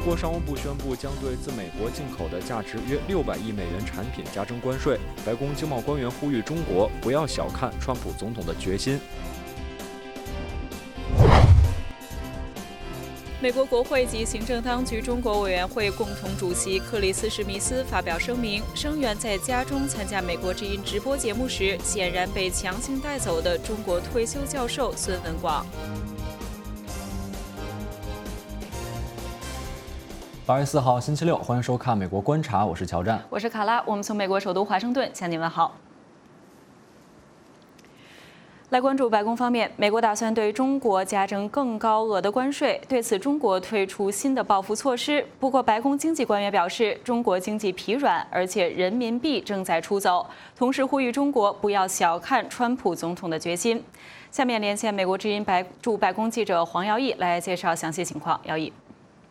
国商务部宣布将对自美国进口的价值约600亿美元产品加征关税。白宫经贸官员呼吁中国不要小看川普总统的决心。 美国国会及行政当局中国委员会共同主席克里斯·史密斯发表声明，声援在家中参加美国之音直播节目时显然被强行带走的中国退休教授孙文广。 8月4号，星期六，欢迎收看《美国观察》，我是乔战， 我是卡拉，我们从美国首都华盛顿向您问好。来关注白宫方面，美国打算对中国加征更高额的关税，对此，中国推出新的报复措施。不过，白宫经济官员表示，中国经济疲软，而且人民币正在出走，同时呼吁中国不要小看川普总统的决心。下面连线美国之音驻白宫记者黄瑶毅来介绍详细情况。瑶毅。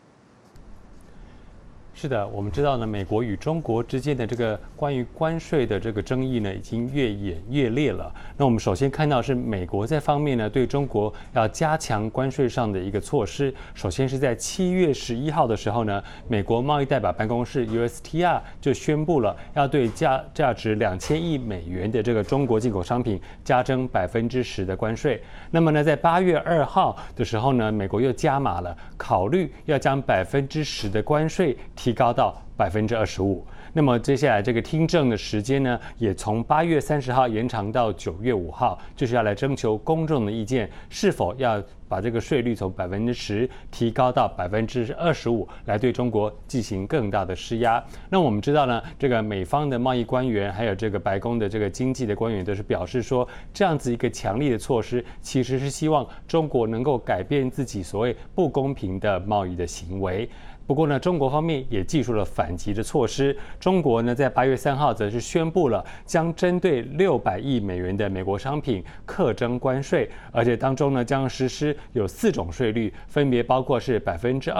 是的，我们知道呢，美国与中国之间的这个关于关税的这个争议呢，已经越演越烈了。那我们首先看到是美国在方面呢，对中国要加强关税上的一个措施。首先是在7月11号的时候呢，美国贸易代表办公室 USTR 就宣布了要对价值2000亿美元的这个中国进口商品加征10%的关税。那么呢，在8月2号的时候呢，美国又加码了，考虑要将10%的关税提高到25%。那么接下来这个听证的时间呢，也从8月30号延长到9月5号，就是要来征求公众的意见，是否要把这个税率从10%提高到25%，来对中国进行更大的施压。那我们知道呢，这个美方的贸易官员还有这个白宫的这个经济的官员都是表示说，这样子一个强力的措施，其实是希望中国能够改变自己所谓不公平的贸易的行为。不过呢，中国方面也祭出了反击的措施。中国呢，在8月3号则是宣布了将针对600亿美元的美国商品课征关税，而且当中呢将实施有4种税率，分别包括是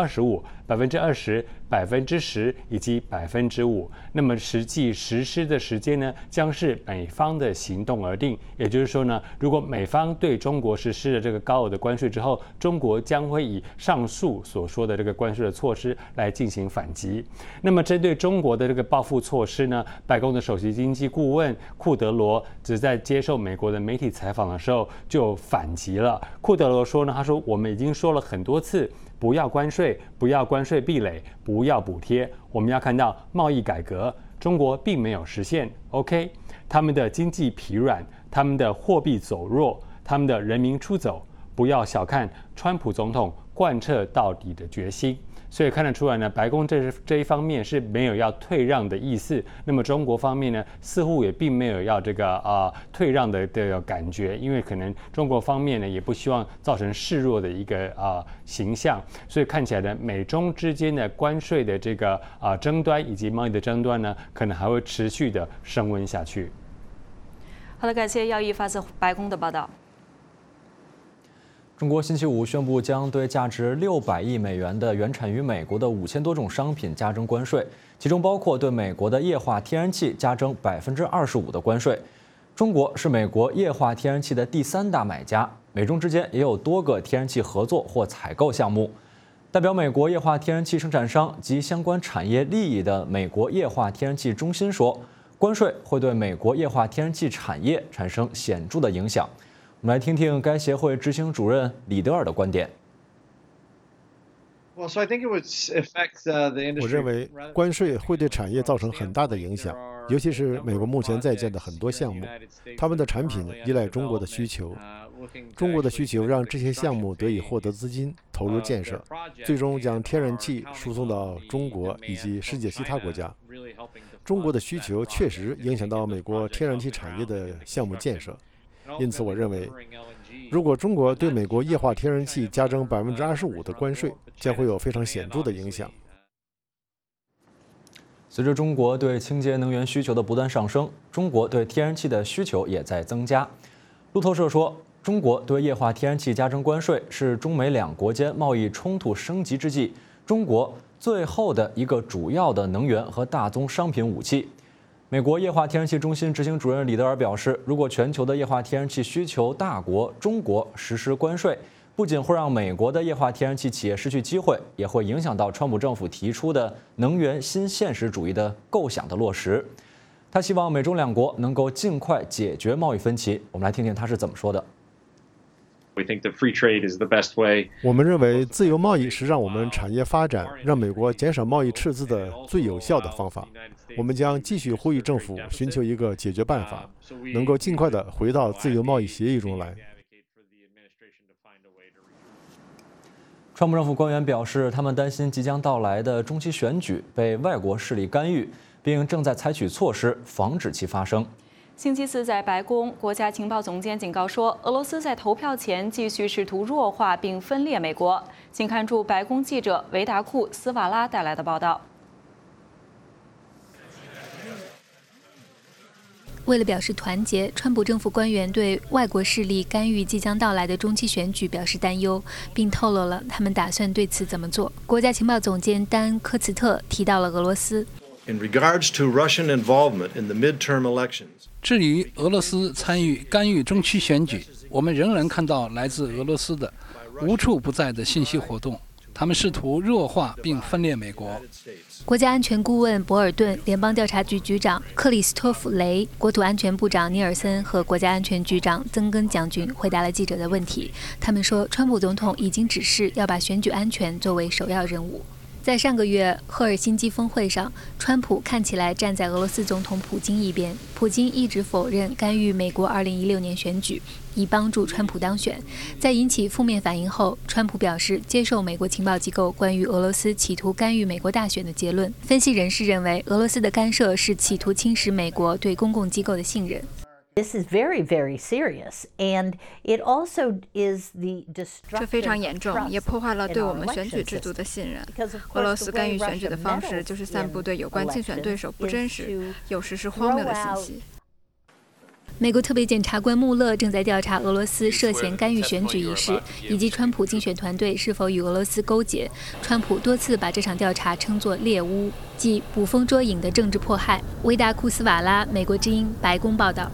25%、20%、10%以及5%。那么实际实施的时间呢，将是美方的行动而定。也就是说呢，如果美方对中国实施了这个高额的关税之后，中国将会以上述所说的这个关税的措施来进行反击。那么针对中国的这个报复措施呢，白宫的首席经济顾问库德罗只在接受美国的媒体采访的时候就反击了。库德罗说呢，他说我们已经说了很多次，不要关税，不要关税壁垒，不要补贴，我们要看到贸易改革。中国并没有实现 ，OK， 他们的经济疲软，他们的货币走弱，他们的人民出走，不要小看川普总统贯彻到底的决心。所以看得出来呢，白宫这一方面是没有要退让的意思，那么中国方面呢，似乎也并没有要这个退让的感觉，因为可能中国方面呢也不希望造成示弱的一个形象，所以看起来呢，美中之间的关税的这个争端以及贸易的争端呢，可能还会持续的升温下去。 好的，感谢耀毅发自白宫的报道。 中国星期五宣布将对价值600亿美元的原产于美国的5000多种商品加征关税，其中包括对美国的液化天然气加征25%的关税。中国是美国液化天然气的第3大买家，美中之间也有多个天然气合作或采购项目。代表美国液化天然气生产商及相关产业利益的美国液化天然气中心说，关税会对美国液化天然气产业产生显著的影响。我们来听听该协会执行主任李德尔的观点。 我认为关税会对产业造成很大的影响，尤其是美国目前在建的很多项目，他们的产品依赖中国的需求。中国的需求让这些项目得以获得资金，投入建设，最终将天然气输送到中国以及世界其他国家。中国的需求确实影响到美国天然气产业的项目建设。因此，我认为，如果中国对美国液化天然气加征25%的关税，将会有非常显著的影响。 随着中国对清洁能源需求的不断上升，中国对天然气的需求也在增加。路透社说，中国对液化天然气加征关税是中美两国间贸易冲突升级之际，中国最后的一个主要的能源和大宗商品武器。美国液化天然气中心执行主任李德尔表示，如果全球的液化天然气需求大国中国实施关税， 不仅会让美国的液化天然气企业失去机会，也会影响到川普政府提出的能源新现实主义的构想的落实。他希望美中两国能够尽快解决贸易分歧。我们来听听他是怎么说的。 我们认为自由贸易是让我们产业发展、让美国减少贸易赤字的最有效的方法。我们将继续呼吁政府寻求一个解决办法，能够尽快地回到自由贸易协议中来。 川普政府官员表示，他们担心即将到来的中期选举被外国势力干预，并正在采取措施防止其发生。 星期四，在白宫，国家情报总监警告说，俄罗斯在投票前继续试图弱化并分裂美国。请看驻白宫记者维达库·斯瓦拉带来的报道。 为了表示团结，川普政府官员对外国势力干预即将到来的中期选举表示担忧，并透露了他们打算对此怎么做。国家情报总监丹·科茨特提到了俄罗斯。 至于俄罗斯参与干预中期选举，我们仍然看到来自俄罗斯的无处不在的信息活动，他们试图弱化并分裂美国。 国家安全顾问博尔顿、联邦调查局局长克里斯托弗·雷、国土安全部长尼尔森和国家安全局长曾根将军回答了记者的问题。他们说，川普总统已经指示要把选举安全作为首要任务。在上个月赫尔辛基峰会上，川普看起来站在俄罗斯总统普京一边。普京一直否认干预美国2016年选举，以帮助川普当选。在引起负面反应后，川普表示接受美国情报机构关于俄罗斯企图干预美国大选的结论。分析人士认为，俄罗斯的干涉是企图侵蚀美国对公共机构的信任。 This is very, very serious, and it also is the 这非常严重，也破坏了对我们选举制度的信任。俄罗斯干预选举的方式就是散布对有关竞选对手不真实、有时是荒谬的信息。 美国特别检察官穆勒正在调查俄罗斯涉嫌干预选举一事，以及川普竞选团队是否与俄罗斯勾结。川普多次把这场调查称作猎巫，即捕风捉影的政治迫害。维达库斯瓦拉，美国之音，白宫报道。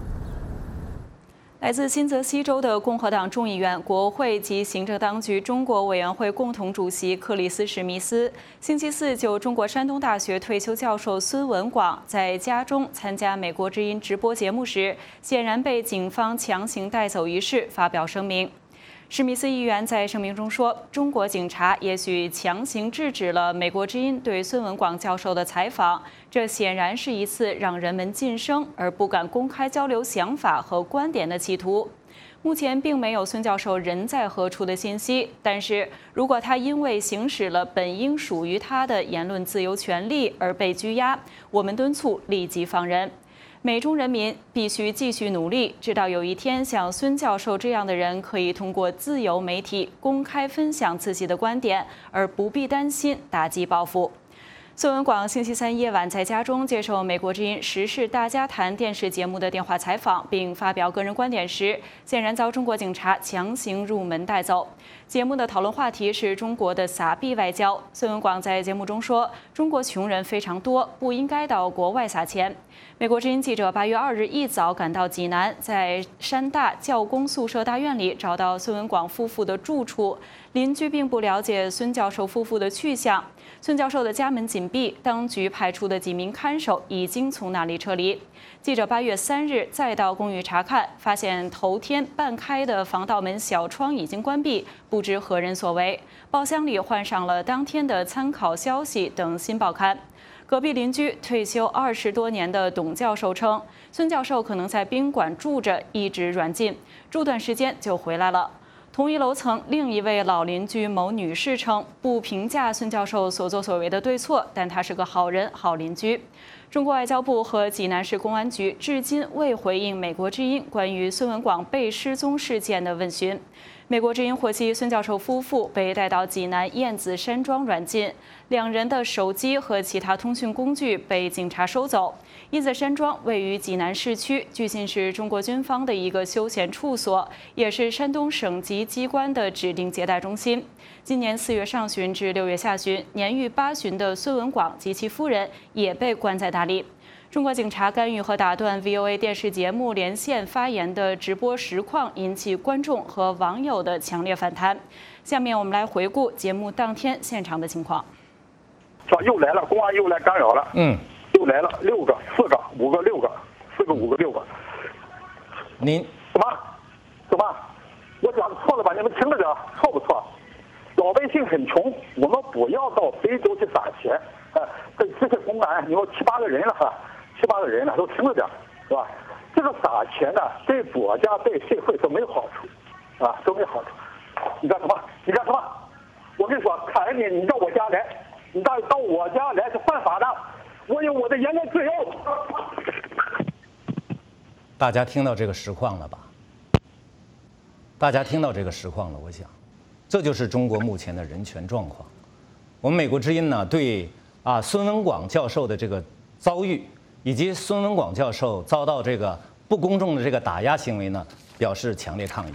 来自新泽西州的共和党众议员、国会及行政当局中国委员会共同主席克里斯·史密斯，星期四就中国山东大学退休教授孙文广在家中参加美国之音直播节目时，显然被警方强行带走一事发表声明。史密斯议员在声明中说，中国警察也许强行制止了美国之音对孙文广教授的采访，这显然是一次让人们噤声而不敢公开交流想法和观点的企图。目前并没有孙教授人在何处的信息，但是如果他因为行使了本应属于他的言论自由权利而被拘押，我们敦促立即放人。美中人民必须继续努力，直到有一天，像孙教授这样的人可以通过自由媒体公开分享自己的观点，而不必担心打击报复。孙文广星期三夜晚在家中接受美国之音时事大家谈电视节目的电话采访，并发表个人观点时，显然遭中国警察强行入门带走。节目的讨论话题是中国的撒币外交。孙文广在节目中说，中国穷人非常多，不应该到国外撒钱。美国之音记者8月2日一早赶到济南，在山大教工宿舍大院里找到孙文广夫妇的住处。邻居并不了解孙教授夫妇的去向。孙教授的家门紧闭，当局派出的几名看守已经从那里撤离。记者8月3日再到公寓查看，发现头天半开的防盗门小窗已经关闭，不知何人所为。包厢里换上了当天的参考消息等新报刊。隔壁邻居退休20多年的董教授称，孙教授可能在宾馆住着，一直软禁，住段时间就回来了。同一楼层另一位老邻居某女士称，不评价孙教授所作所为的对错，但他是个好人、好邻居。中国外交部和济南市公安局至今未回应美国之音关于孙文广被失踪事件的问询。美国之音获悉，孙教授夫妇被带到济南燕子山庄软禁，两人的手机和其他通讯工具被警察收走。燕子山庄位于济南市区，据信是中国军方的一个休闲处所，也是山东省级机关的指定接待中心。今年4月上旬至6月下旬，年逾8旬的孙文广及其夫人也被关在那里。 中国警察干预和打断 VOA 电视节目连线发言的直播实况，引起观众和网友的强烈反弹。下面我们来回顾节目当天现场的情况。 说又来了，公安又来干扰了。又来了6个、4个、5个、6个，4个、5个、6个。 您怎么？我讲的错了吧？你们听着点，错不错？老百姓很穷，我们不要到非洲去撒钱。这些公安，你说7、8个人了哈，7、8个人了，都听着点，是吧？这个撒钱呢，对国家、对社会都没有好处，啊，都没有好处。你干什么？我跟你说，看你到我家来，你到我家来是犯法的，我有我的言论自由。 大家听到这个实况了吧？我想，这就是中国目前的人权状况。我们美国之音呢，对孙文广教授的这个遭遇，以及孙文广教授遭到这个不公正的这个打压行为呢，表示强烈抗议。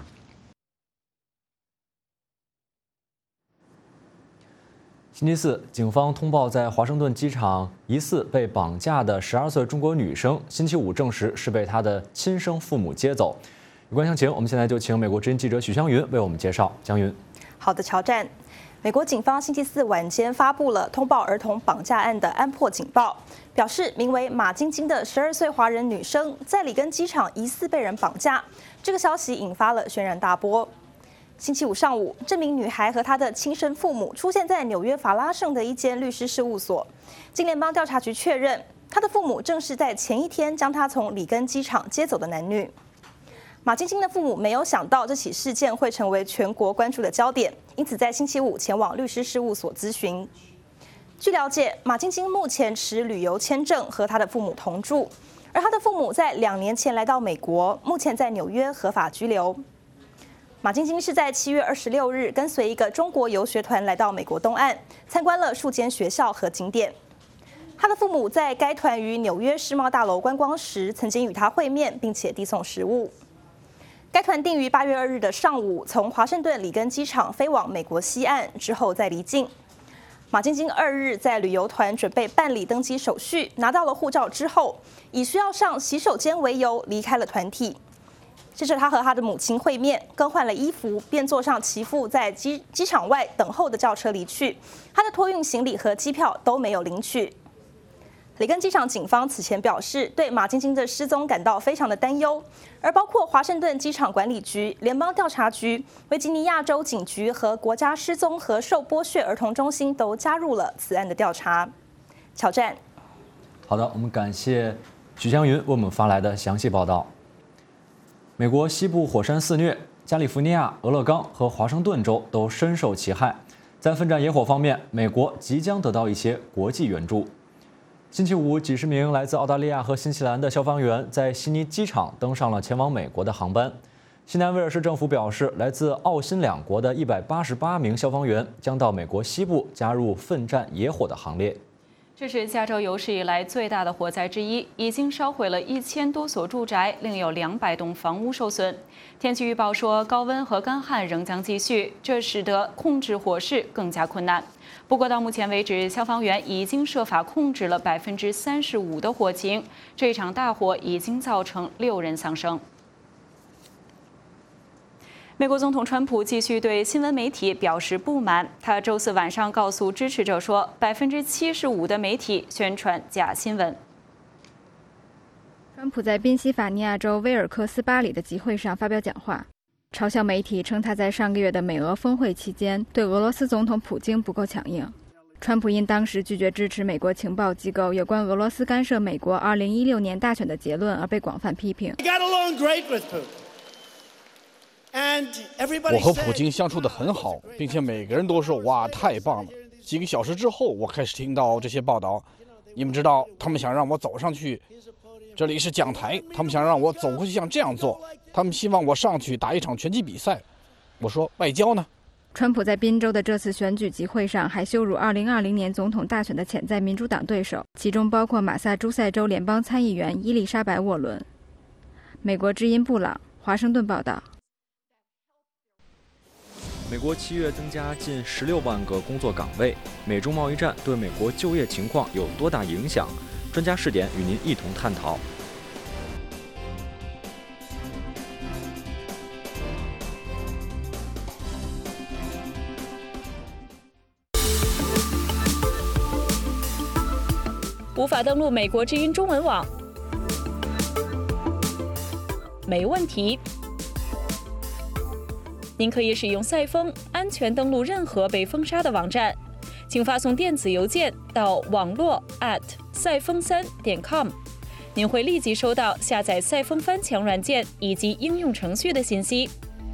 星期四，警方通报在华盛顿机场疑似被绑架的12岁中国女生，星期五证实是被她的亲生父母接走。有关详情，我们现在就请美国之音记者许湘云为我们介绍。江云， 好的，乔战。美国警方星期四晚间发布了通报儿童绑架案的安珀警报，表示名为马晶晶的12岁华人女生在里根机场疑似被人绑架。这个消息引发了轩然大波。星期五上午，这名女孩和她的亲生父母出现在纽约法拉盛的一间律师事务所。经联邦调查局确认，她的父母正是在前一天将她从里根机场接走的男女。马晶晶的父母没有想到这起事件会成为全国关注的焦点，因此在星期五前往律师事务所咨询。据了解，马晶晶目前持旅游签证和她的父母同住，而她的父母在2年前来到美国，目前在纽约合法居留。马晶晶是在7月26日跟随一个中国游学团来到美国东岸，参观了数间学校和景点。他的父母在该团于纽约世贸大楼观光时，曾经与他会面，并且递送食物。该团定于8月2日的上午从华盛顿里根机场飞往美国西岸，之后再离境。马晶晶2日在旅游团准备办理登机手续，拿到了护照之后，以需要上洗手间为由离开了团体。接着，他和他的母亲会面，更换了衣服，便坐上其父在机场外等候的轿车离去。他的托运行李和机票都没有领取。里根机场警方此前表示，对马晶晶的失踪感到非常的担忧，而包括华盛顿机场管理局、联邦调查局、维吉尼亚州警局和国家失踪和受剥削儿童中心都加入了此案的调查。乔战， 好的，我们感谢许湘云为我们发来的详细报道。美国西部火山肆虐，加利福尼亚、俄勒冈和华盛顿州都深受其害。在奋战野火方面，美国即将得到一些国际援助。星期五，几十名来自澳大利亚和新西兰的消防员在悉尼机场登上了前往美国的航班。西南威尔士政府表示，来自澳新两国的188名消防员将到美国西部加入奋战野火的行列。 这是加州有史以来最大的火灾之一，已经烧毁了1000多所住宅，另有200栋房屋受损。天气预报说，高温和干旱仍将继续，这使得控制火势更加困难。不过到目前为止，消防员已经设法控制了35%的火情。这场大火已经造成6人丧生。美国总统川普继续对新闻媒体表示不满。他周四晚上告诉支持者说，75%的媒体宣传假新闻。 川普在宾夕法尼亚州威尔克斯巴里的集会上发表讲话，嘲笑媒体称他在上个月的美俄峰会期间对俄罗斯总统普京不够强硬。川普因当时拒绝支持美国情报机构有关俄罗斯干涉美国2016年大选的结论而被广泛批评。 我和普京相处得很好，并且每个人都说哇太棒了。几个小时之后，我开始听到这些报道，你们知道他们想让我走上去，这里是讲台，他们想让我走过去像这样做，他们希望我上去打一场拳击比赛。我说外交呢？ 川普在宾州的这次选举集会上还羞辱2020年总统大选的潜在民主党对手，其中包括马萨诸塞州联邦参议员伊丽莎白·沃伦。美国之音布朗，华盛顿报道。 美国7月增加近16万个工作岗位，美中贸易战对美国就业情况有多大影响？ 专家视点与您一同探讨。 无法登录美国之音中文网？没问题。您可以使用赛风安全登录任何被封杀的网站，请发送电子邮件到网络@赛风3.com，您会立即收到下载赛风翻墙软件以及应用程序的信息。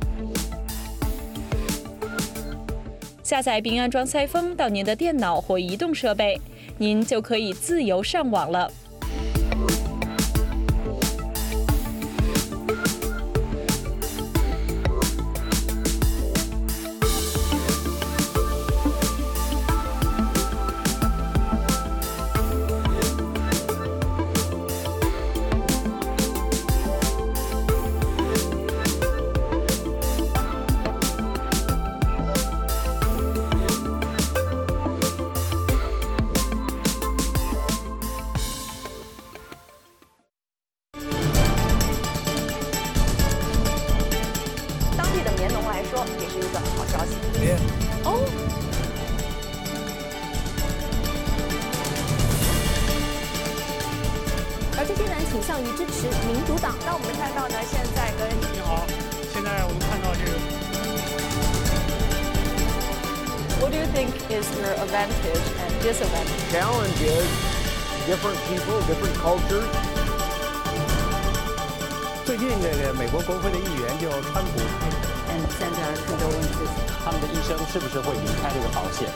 下载并安装赛风到您的电脑或移动设备，您就可以自由上网了。 而这些人倾向于支持民主党。那我们看到呢，现在跟你好，现在我们看到这个。 What do you think is your advantage and disadvantage? Challenge is different people, different cultures. 最近这个美国国会的议员就川普， 现在各州问题， 他们的医生是不是会离开这个保险？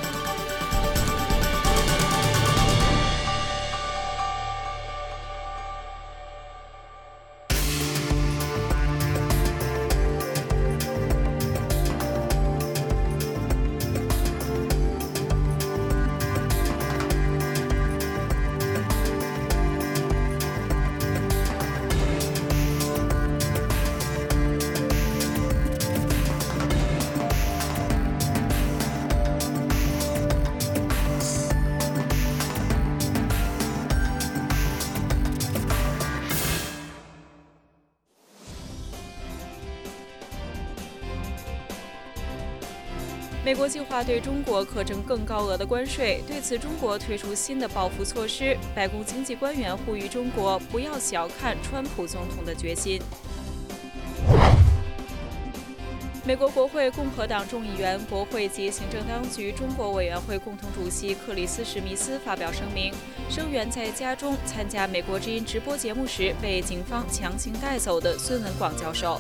美国计划对中国课征更高额的关税，对此，中国推出新的报复措施。白宫经济官员呼吁中国不要小看川普总统的决心。美国国会共和党众议员、国会及行政当局中国委员会共同主席克里斯·史密斯发表声明，声援在家中参加美国之音直播节目时被警方强行带走的孙文广教授。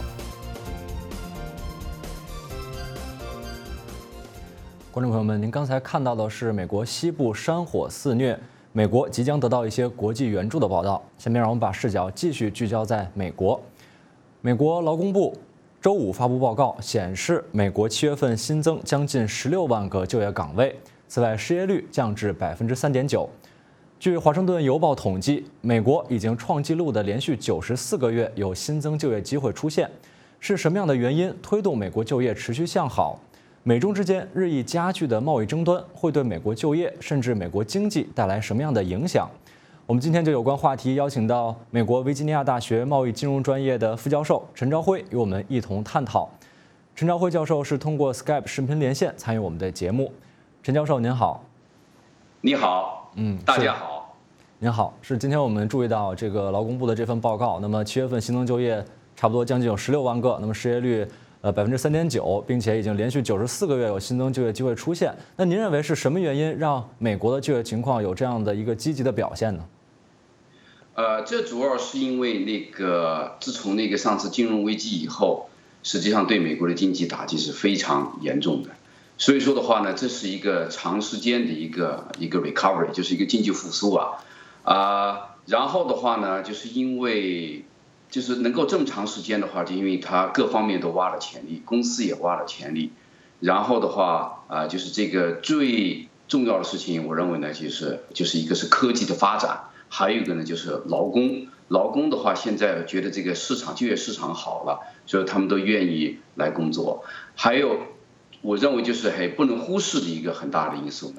观众朋友们，您刚才看到的是美国西部山火肆虐，美国即将得到一些国际援助的报道。下面让我们把视角继续聚焦在美国。美国劳工部周五发布报告，显示美国7月份新增将近16万个就业岗位，此外失业率降至3.9%。据华盛顿邮报统计，美国已经创纪录的连续94个月有新增就业机会出现。是什么样的原因推动美国就业持续向好？美中之间日益加剧的贸易争端会对美国就业甚至美国经济带来什么样的影响？我们今天就有关话题邀请到美国维吉尼亚大学贸易金融专业的副教授陈朝晖与我们一同探讨。陈朝晖教授是通过 Skype 视频连线参与我们的节目。陈教授您好。 你好，大家好。 您好，是今天我们注意到这个劳工部的这份报告，那么7月份新增就业差不多将近有16万个，那么失业率3.9%，并且已经连续94个月有新增就业机会出现。那您认为是什么原因让美国的就业情况有这样的一个积极的表现呢？ 这主要是因为自从上次金融危机以后，实际上对美国的经济打击是非常严重的。所以说的话呢，这是一个长时间的一个 recovery， 就是一个经济复苏啊。然后的话呢，就是因为就是能够这么长时间的话，就因为它各方面都挖了潜力，公司也挖了潜力。然后的话就是这个最重要的事情，我认为呢，就是一个是科技的发展，还有一个呢就是劳工。劳工的话，现在觉得这个就业市场好了，所以他们都愿意来工作。还有，我认为就是不能忽视的一个很大的因素呢，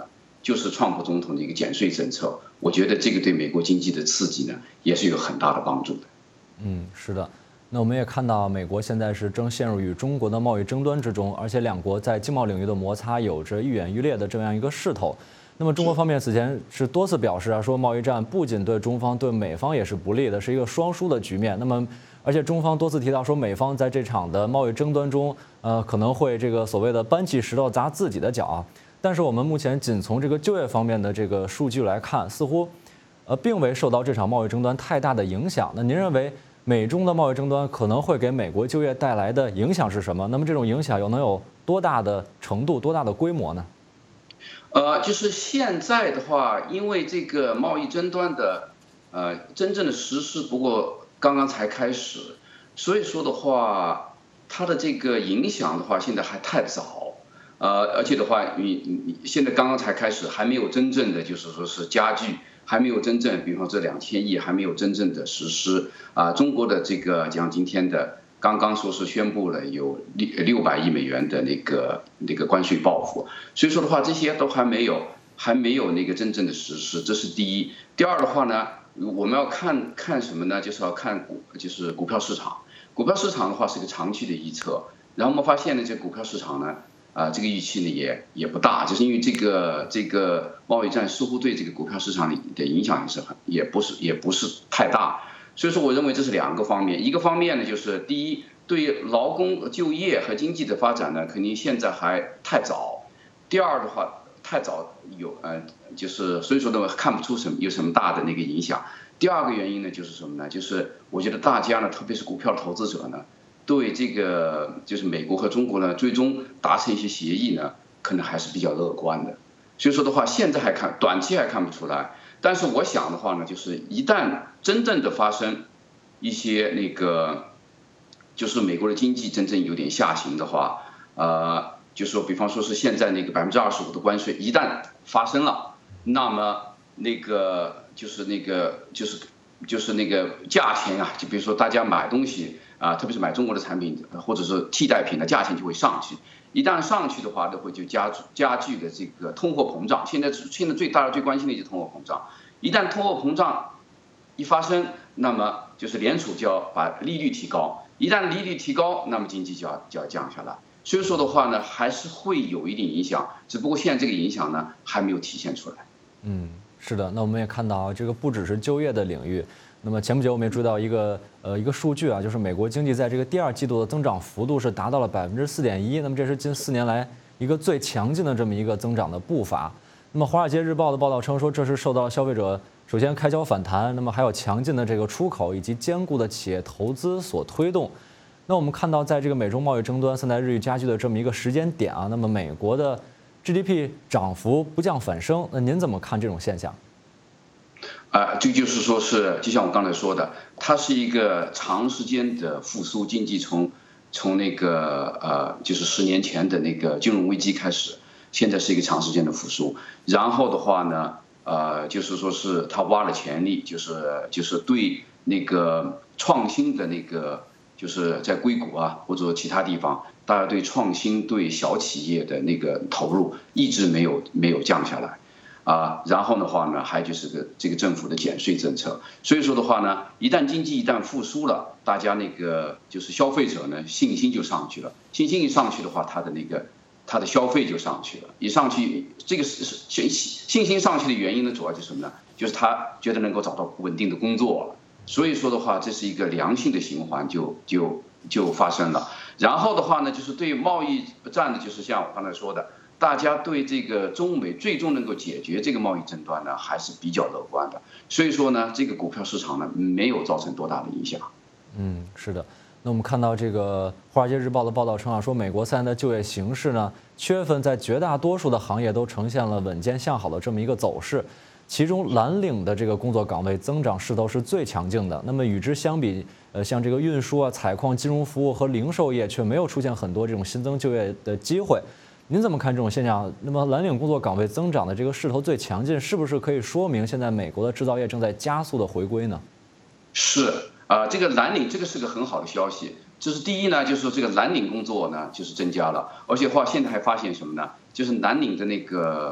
就是川普总统的一个减税政策，我觉得这个对美国经济的刺激呢，也是有很大的帮助的。 是的。那我们也看到，美国现在是正陷入与中国的贸易争端之中，而且两国在经贸领域的摩擦有着愈演愈烈的这样一个势头。那么中国方面此前是多次表示说贸易战不仅对中方对美方也是不利的，是一个双输的局面。那么而且中方多次提到说美方在这场的贸易争端中，可能会这个所谓的搬起石头砸自己的脚啊。但是我们目前仅从这个就业方面的这个数据来看，似乎并未受到这场贸易争端太大的影响。那您认为美中的贸易争端可能会给美国就业带来的影响是什么？那么这种影响又能有多大的程度、多大的规模呢？ 就是现在的话，因为这个贸易争端的真正的实施不过刚刚才开始，所以说的话，它的这个影响的话，现在还太早。而且的话，你现在刚刚才开始，还没有真正的就是说是加剧。还没有真正，比方这2000亿还没有真正的实施啊。中国的这个像今天的刚刚说是宣布了有600亿美元的那个关税报复，所以说的话这些都还没有那个真正的实施，这是第一。第二的话呢，我们要看什么呢？就是要看股票市场。股票市场的话是个长期的预测，然后我们发现呢，这股票市场呢。这个预期呢也不大，就是因为这个贸易战似乎对这个股票市场的影响也不是太大，所以说我认为这是2个方面，一个方面呢就是第一，对劳工就业和经济的发展呢，肯定现在还太早；第二的话，太早就是所以说呢看不出有什么大的那个影响。第二个原因呢就是什么呢？就是我觉得大家呢，特别是股票投资者呢。对这个就是美国和中国呢，最终达成一些协议呢，可能还是比较乐观的。所以说的话，现在短期还看不出来。但是我想的话呢，就是一旦真正的发生一些那个，就是美国的经济真正有点下行的话，就说比方说是现在那个25%的关税一旦发生了，那么那个就是那个价钱啊，就比如说大家买东西。特别是买中国的产品或者是替代品的价钱就会上去，一旦上去的话，都会就加剧的这个通货膨胀。现在大家最关心的就是通货膨胀，一旦通货膨胀一发生，那么就是联储就要把利率提高，一旦利率提高，那么经济就要降下来。所以说的话呢，还是会有一定影响，只不过现在这个影响呢还没有体现出来。 是的，那我们也看到这个不只是就业的领域。那么前不久我们也注意到一个数据啊，就是美国经济在这个第2季度的增长幅度是达到了4.1%，那么这是近4年来一个最强劲的这么一个增长的步伐。那么《华尔街日报》的报道称说，这是受到消费者首先开销反弹，那么还有强劲的这个出口以及坚固的企业投资所推动。那我们看到，在这个美中贸易争端现在日益加剧的这么一个时间点啊，那么美国的 GDP 涨幅不降反升，那您怎么看这种现象？ 这就是说是，就像我刚才说的，它是一个长时间的复苏，经济从那个就是10年前的那个金融危机开始，现在是一个长时间的复苏。然后的话呢，就是说是它挖了潜力，就是对那个创新的那个，就是在硅谷啊或者其他地方，大家对创新对小企业的那个投入一直没有降下来。然后的话呢，还就是这个政府的减税政策，所以说的话呢，一旦经济复苏了，大家那个就是消费者呢信心就上去了，信心一上去的话，他的消费就上去了，一上去这个信心上去的原因呢，主要就是什么呢？就是他觉得能够找到稳定的工作了，所以说的话，这是一个良性的循环就发生了。然后的话呢，就是对贸易战呢，就是像我刚才说的。大家对这个中美最终能够解决这个贸易争端呢，还是比较乐观的。所以说呢，这个股票市场呢没有造成多大的影响。 是的。那我们看到这个《华尔街日报》的报道称啊，说美国现在的就业形势呢，7月份在绝大多数的行业都呈现了稳健向好的这么一个走势，其中蓝领的这个工作岗位增长势头是最强劲的。那么与之相比，像这个运输啊、采矿、金融服务和零售业却没有出现很多这种新增就业的机会。您怎么看这种现象？那么蓝领工作岗位增长的这个势头最强劲，是不是可以说明现在美国的制造业正在加速的回归呢？ 是这个蓝领这个是个很好的消息。这是第一呢，就是说这个蓝领工作呢就是增加了，而且现在还发现什么呢？就是蓝领的那个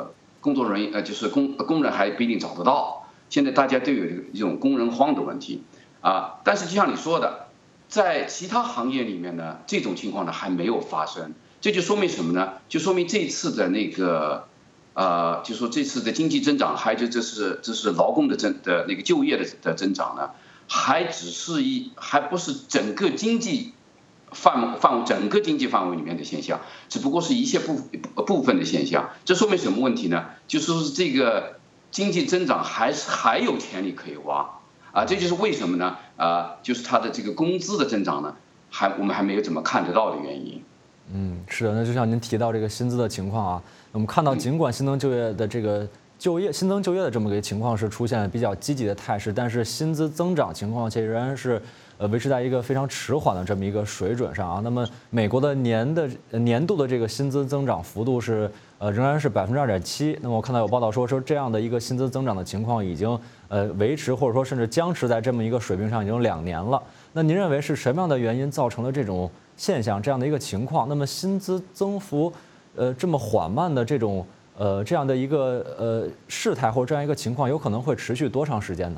工作人员就是工人还不一定找得到。现在大家都有这种工人荒的问题啊，但是就像你说的，在其他行业里面呢，这种情况呢还没有发生。这就说明什么呢？就说明这次的那个就说这次的经济增长，还有这是劳工的那个就业的增长呢，还不是整个经济整个经济范围里面的现象，只不过是一些部分的现象。这说明什么问题呢？就说是这个经济增长还有潜力可以挖啊，这就是为什么呢？就是它的这个工资的增长呢，我们还没有怎么看得到的原因。 是的，那就像您提到这个薪资的情况啊，我们看到尽管新增就业的这个新增就业的这么个情况是出现了比较积极的态势，但是薪资增长情况却仍然是维持在一个非常迟缓的这么一个水准上啊。那么美国的年度的这个薪资增长幅度是仍然是2.7%。那么我看到有报道说这样的一个薪资增长的情况已经维持或者说甚至僵持在这么一个水平上已经2年了。那您认为是什么样的原因造成了这种现象这样的一个情况？那么薪资增幅这么缓慢的这种这样的一个事态或者这样一个情况，有可能会持续多长时间呢？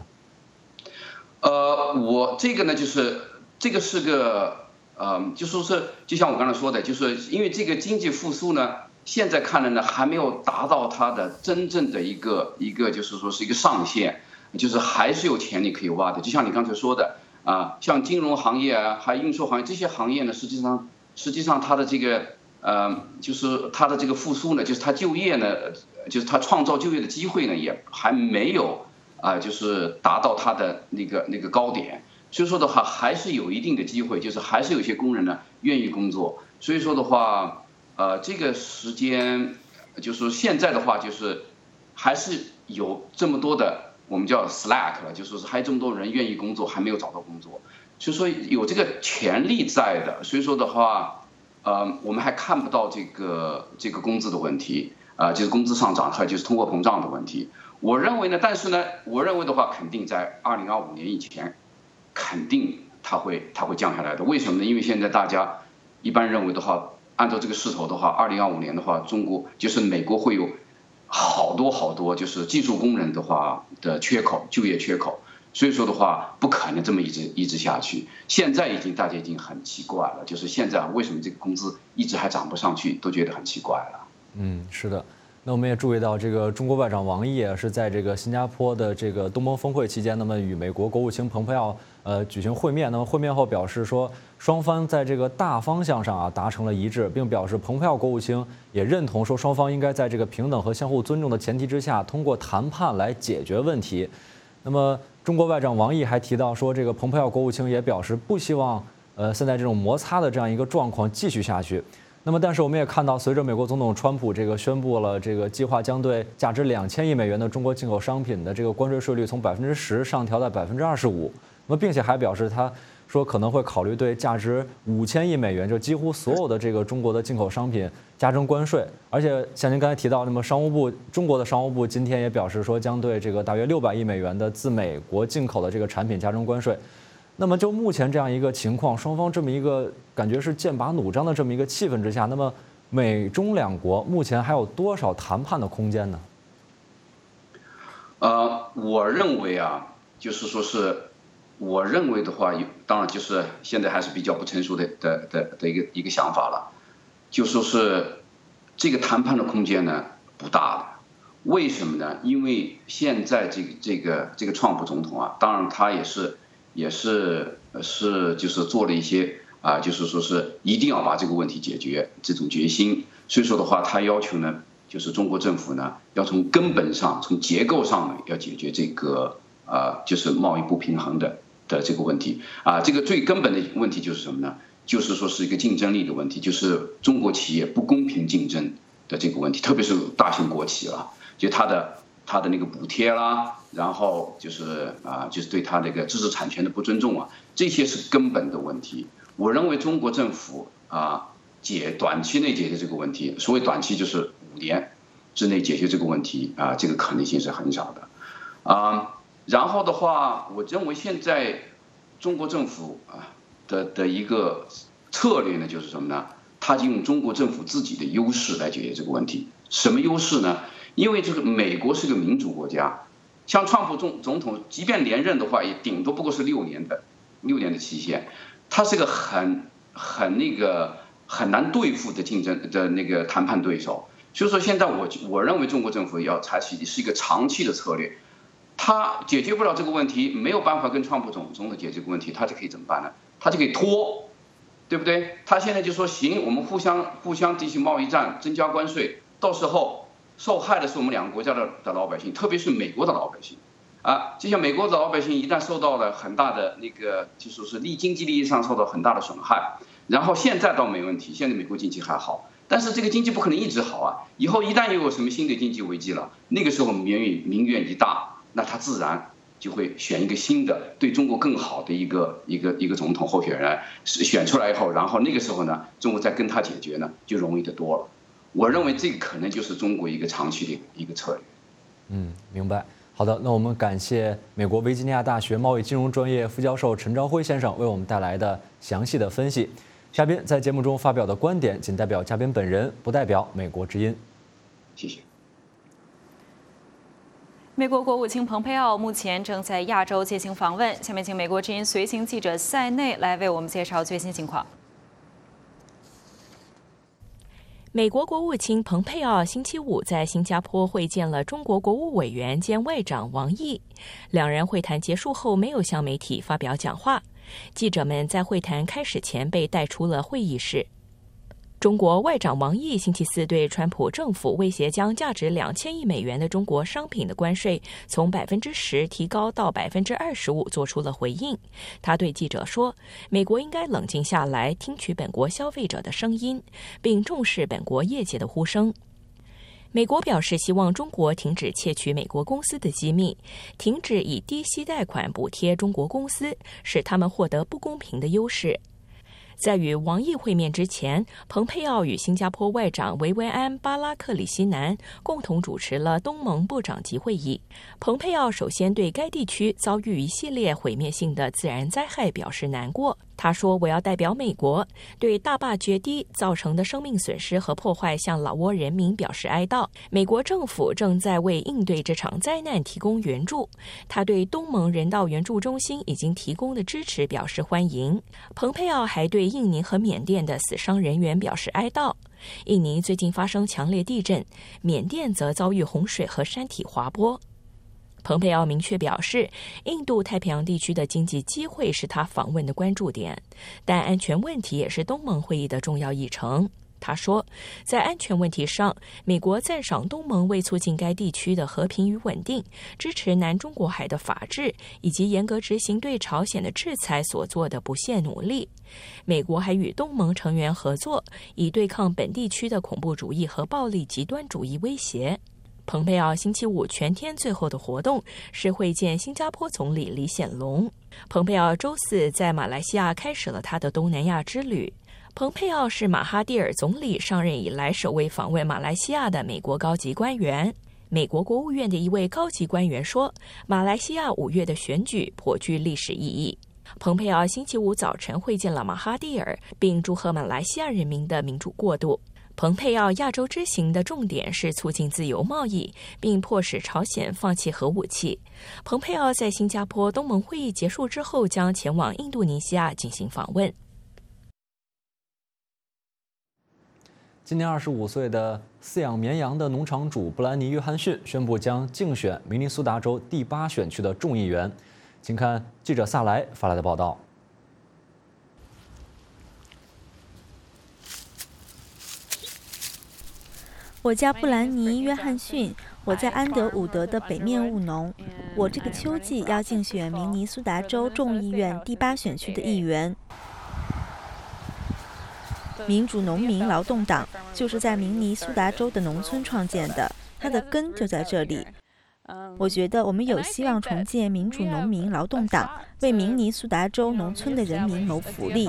我这个呢，就是这个是个就说是就像我刚才说的，就是因为这个经济复苏呢，现在看来呢还没有达到它的真正的一个就是说是一个上限，就是还是有潜力可以挖的。就像你刚才说的像金融行业啊，还有运输行业这些行业呢，实际上它的这个就是它的这个复苏呢，就是它就业呢，就是它创造就业的机会呢，也还没有就是达到它的那个高点。所以说的话，还是有一定的机会，就是还是有些工人呢愿意工作。所以说的话，这个时间就是现在的话，就是还是有这么多的我们叫 slack 了，就是还有这么多人愿意工作，还没有找到工作。所以说有这个潜力在的。所以说的话，我们还看不到这个工资的问题就是工资上涨，还有就是通货膨胀的问题。我认为呢，但是呢，我认为的话，肯定在2025年以前，肯定它会降下来的。为什么呢？因为现在大家一般认为的话，按照这个势头的话，2025年的话，中国就是美国会有好多就是技术工人的话的缺口，就业缺口。所以说的话，不可能这么一直下去。现在大家已经很奇怪了，就是现在为什么这个工资一直还涨不上去，都觉得很奇怪了。 是的。那我们也注意到，这个中国外长王毅是在这个新加坡的这个东盟峰会期间，那么与美国国务卿蓬佩奥举行会面。那么会面后表示说，双方在这个大方向上达成了一致，并表示蓬佩奥国务卿也认同说，双方应该在这个平等和相互尊重的前提之下，通过谈判来解决问题。那么中国外长王毅还提到说，这个蓬佩奥国务卿也表示不希望现在这种摩擦的这样一个状况继续下去。那么，但是我们也看到，随着美国总统川普这个宣布了这个计划将对价值2000亿美元的中国进口商品的这个关税税率从10%上调到25%，那么并且还表示他说可能会考虑对价值5000亿美元，就几乎所有的这个中国的进口商品加征关税。而且像您刚才提到，那么中国的商务部今天也表示说，将对这个大约600亿美元的自美国进口的这个产品加征关税。那么就目前这样一个情况，双方这么一个感觉是剑拔弩张的这么一个气氛之下，那么美中两国目前还有多少谈判的空间呢？ 我认为就是说是，我认为的话，当然就是现在还是比较不成熟的一个想法了，就说是这个谈判的空间呢不大的。为什么呢？因为现在这个川普总统当然他也是就是做了一些就是说是一定要把这个问题解决这种决心。所以说的话，他要求呢，就是中国政府呢要从根本上、从结构上呢要解决这个就是贸易不平衡的这个问题这个最根本的问题就是什么呢？就是说是一个竞争力的问题，就是中国企业不公平竞争的这个问题，特别是大型国企了，就它的那个补贴啦，然后就是就是对它那个知识产权的不尊重这些是根本的问题。我认为中国政府短期内解决这个问题，所谓短期就是5年之内解决这个问题这个可能性是很少的然后的话，我认为现在中国政府的一个策略呢，就是什么呢？他就用中国政府自己的优势来解决这个问题。什么优势呢？ 因为这个美国是个民主国家，像川普总统，即便连任的话，也顶多不过是6年的期限，他是个很难对付的竞争的那个谈判对手。所以说现在我认为中国政府要采取的是一个长期的策略，他解决不了这个问题，没有办法跟川普总统解决这个问题，他就可以怎么办呢？他就可以拖，对不对？他现在就说行，我们互相进行贸易战，增加关税，到时候受害的是我们2个国家的老百姓，特别是美国的老百姓，就像美国的老百姓一旦受到了很大的那个，就说是经济利益上受到很大的损害，然后现在倒没问题，现在美国经济还好。但是这个经济不可能一直好啊！以后一旦又有什么新的经济危机了，那个时候民怨一大，那他自然就会选一个新的对中国更好的一个总统候选人，选出来以后，然后那个时候呢，中国再跟他解决呢，就容易得多了。我认为这个可能就是中国一个长期的一个策略。 明白。好的，那我们感谢美国维吉尼亚大学贸易金融专业副教授陈朝辉先生为我们带来的详细的分析。嘉宾在节目中发表的观点仅代表嘉宾本人，不代表美国之音。 谢谢。 美国国务卿蓬佩奥目前正在亚洲进行访问，下面请美国之音随行记者塞内来为我们介绍最新情况。 美国国务卿蓬佩奥星期五在新加坡会见了中国国务委员兼外长王毅，两人会谈结束后没有向媒体发表讲话。记者们在会谈开始前被带出了会议室。中国外长王毅星期四对川普政府威胁将价值2000亿美元的中国商品的关税从10%提高到25%做出了回应。他对记者说，美国应该冷静下来，听取本国消费者的声音，并重视本国业界的呼声。美国表示希望中国停止窃取美国公司的机密，停止以低息贷款补贴中国公司，使他们获得不公平的优势。在与王毅会面之前，蓬佩奥与新加坡外长维维安·巴拉克里西南共同主持了东盟部长级会议。蓬佩奥首先对该地区遭遇一系列毁灭性的自然灾害表示难过。他说，我要代表美国对大坝决堤造成的生命损失和破坏向老挝人民表示哀悼。美国政府正在为应对这场灾难提供援助，他对东盟人道援助中心已经提供的支持表示欢迎。蓬佩奥还对印尼和缅甸的死伤人员表示哀悼。印尼最近发生强烈地震，缅甸则遭遇洪水和山体滑坡。蓬佩奥明确表示，印度太平洋地区的经济机会是他访问的关注点，但安全问题也是东盟会议的重要议程。他说，在安全问题上，美国赞赏东盟为促进该地区的和平与稳定，支持南中国海的法治，以及严格执行对朝鲜的制裁所做的不懈努力。美国还与东盟成员合作，以对抗本地区的恐怖主义和暴力极端主义威胁。蓬佩奥星期五全天最后的活动是会见新加坡总理李显龙。蓬佩奥周四在马来西亚开始了他的东南亚之旅。蓬佩奥是马哈蒂尔总理上任以来首位访问马来西亚的美国高级官员。美国国务院的一位高级官员说，马来西亚5月的选举颇具历史意义。蓬佩奥星期五早晨会见了马哈蒂尔，并祝贺马来西亚人民的民主过渡。蓬佩奥亚洲之行的重点是促进自由贸易，并迫使朝鲜放弃核武器。蓬佩奥在新加坡东盟会议结束之后，将前往印度尼西亚进行访问。 今年25岁的饲养绵羊的农场主布兰妮·约翰逊宣布将竞选明尼苏达州第8选区的众议员。请看记者萨莱发来的报道。 我叫布兰妮·约翰逊，我在安德伍德的北面务农。我这个秋季要竞选明尼苏达州众议院第8选区的议员。民主农民劳动党就是在明尼苏达州的农村创建的，它的根就在这里。我觉得我们有希望重建民主农民劳动党，为明尼苏达州农村的人民谋福利。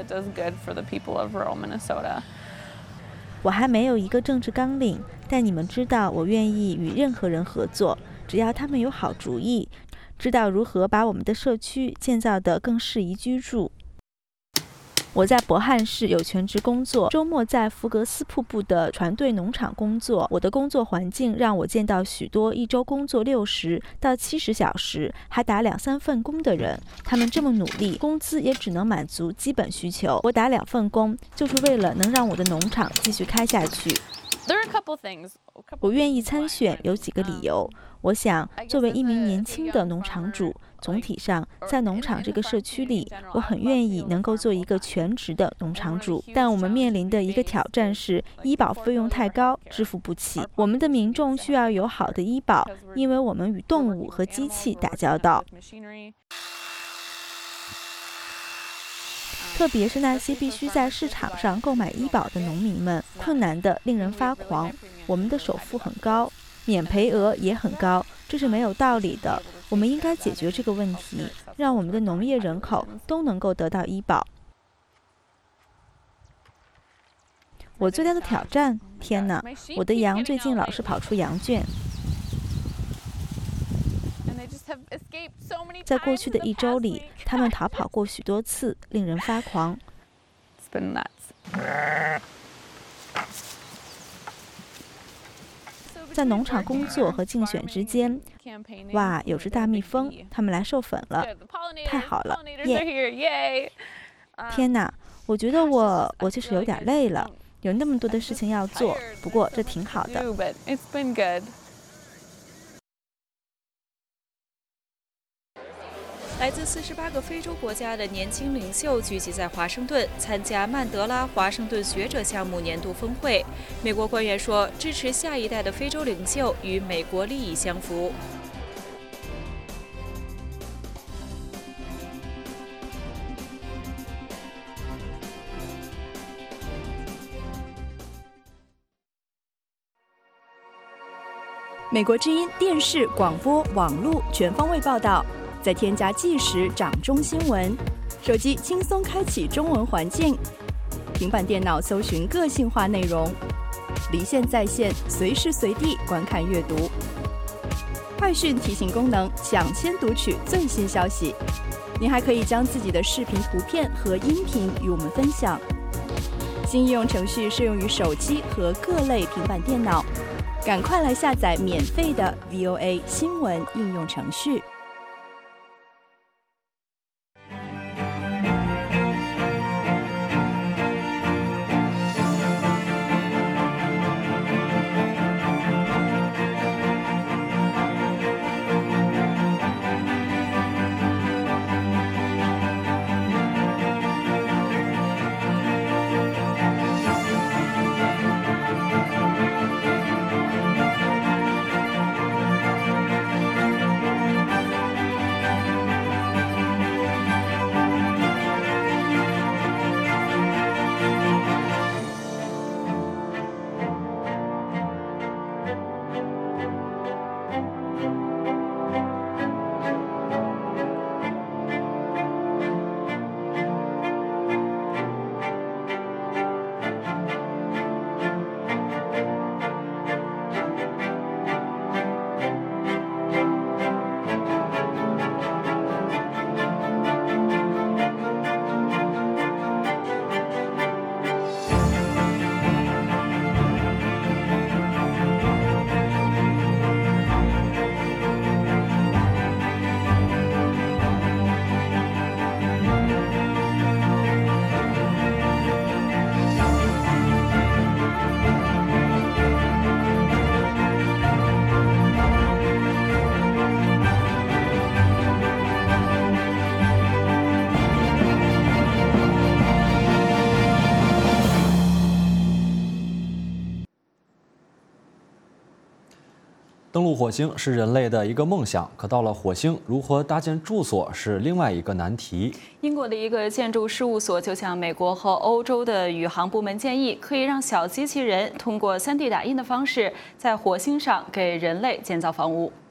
我还没有一个政治纲领，但你们知道我愿意与任何人合作，只要他们有好主意，知道如何把我们的社区建造得更适宜居住。 我在伯汉市有全职工作，周末在福格斯瀑布的船队农场工作。我的工作环境让我见到许多一周工作60到70小时，还打2、3份工的人。他们这么努力，工资也只能满足基本需求。我打2份工，就是为了能让我的农场继续开下去。我愿意参选有几个理由。我想，作为一名年轻的农场主，总体上在农场这个社区里，我很愿意能够做一个全职的农场主。但我们面临的一个挑战是，医保费用太高，支付不起。我们的民众需要有好的医保，因为我们与动物和机器打交道。特别是那些必须在市场上购买医保的农民们，困难的令人发狂。我们的首付很高，免赔额也很高，这是没有道理的。我们应该解决这个问题，让我们的农业人口都能够得到医保。我最大的挑战，天哪！我的羊最近老是跑出羊圈。在过去的1周里，他们逃跑过许多次，令人发狂。在农场工作和竞选之间，哇，有只大蜜蜂，他们来授粉了，太好了，耶！天哪，我觉得我就是有点累了，有那么多的事情要做，不过这挺好的。 来自48个非洲国家的年轻领袖聚集在华盛顿，参加曼德拉华盛顿学者项目年度峰会。美国官员说，支持下一代的非洲领袖与美国利益相符。 美国之音电视、广播、网络全方位报道。再添加即时掌中新闻，手机轻松开启中文环境，平板电脑搜寻个性化内容，离线在线，随时随地观看阅读。快讯提醒功能，抢先读取最新消息。您还可以将自己的视频、图片和音频与我们分享。新应用程序适用于手机和各类平板电脑，赶快来下载免费的 VOA 新闻应用程序。 登陆火星是人类的一个梦想，可到了火星，如何搭建住所是另外一个难题。 英国的一个建筑事务所就向美国和欧洲的宇航部门建议，可以让小机器人通过3D 打印的方式，在火星上给人类建造房屋。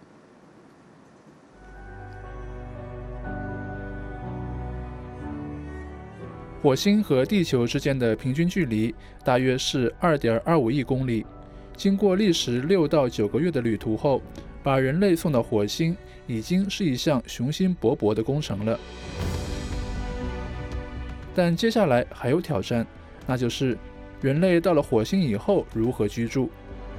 火星和地球之间的平均距离大约是2.25亿公里。经过历时6到9个月的旅途后，把人类送到火星已经是一项雄心勃勃的工程了。 但接下来还有挑战，那就是人类到了火星以后如何居住。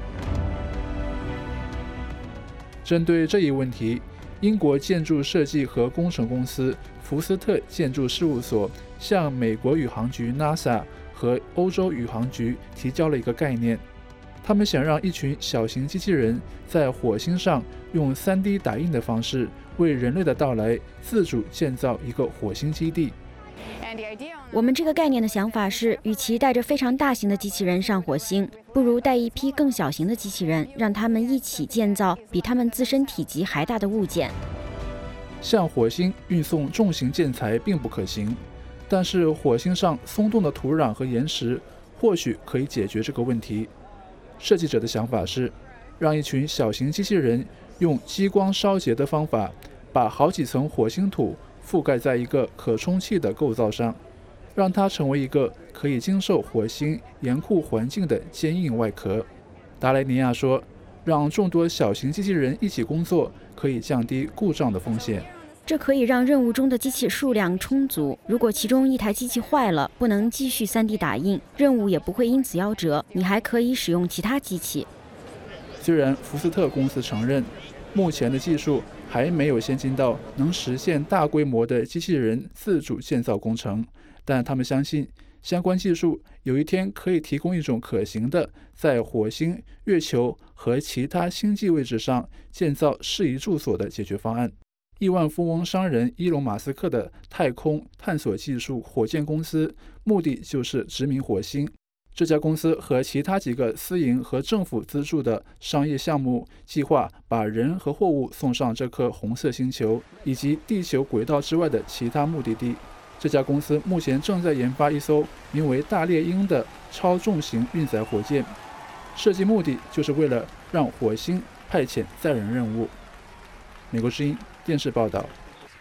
针对这一问题，英国建筑设计和工程公司福斯特建筑事务所向美国宇航局 NASA 和欧洲宇航局提交了一个概念，他们想让一群小型机器人在火星上用 3D 打印的方式，为人类的到来自主建造一个火星基地。 我们这个概念的想法是，与其带着非常大型的机器人上火星，不如带一批更小型的机器人，让他们一起建造比他们自身体积还大的物件。 向火星运送重型建材并不可行，但是火星上松动的土壤和岩石或许可以解决这个问题。设计者的想法是，让一群小型机器人用激光烧结的方法，把好几层火星土覆盖在一个可充气的构造上，让它成为一个可以经受火星严酷环境的坚硬外壳。达雷尼亚说，让众多小型机器人一起工作，可以降低故障的风险。 这可以让任务中的机器数量充足。如果其中一台机器坏了，不能继续 3D 打印，任务也不会因此夭折。你还可以使用其他机器。 虽然福斯特公司承认，目前的技术还没有先进到能实现大规模的机器人自主建造工程，但他们相信相关技术有一天可以提供一种可行的在火星、月球和其他星际位置上建造适宜住所的解决方案。亿万富翁商人伊隆·马斯克的太空探索技术火箭公司，目的就是殖民火星。这家公司和其他几个私营和政府资助的商业项目计划把人和货物送上这颗红色星球以及地球轨道之外的其他目的地。这家公司目前正在研发一艘名为大猎鹰的超重型运载火箭，设计目的就是为了让火星派遣载人任务。美国之音电视报道。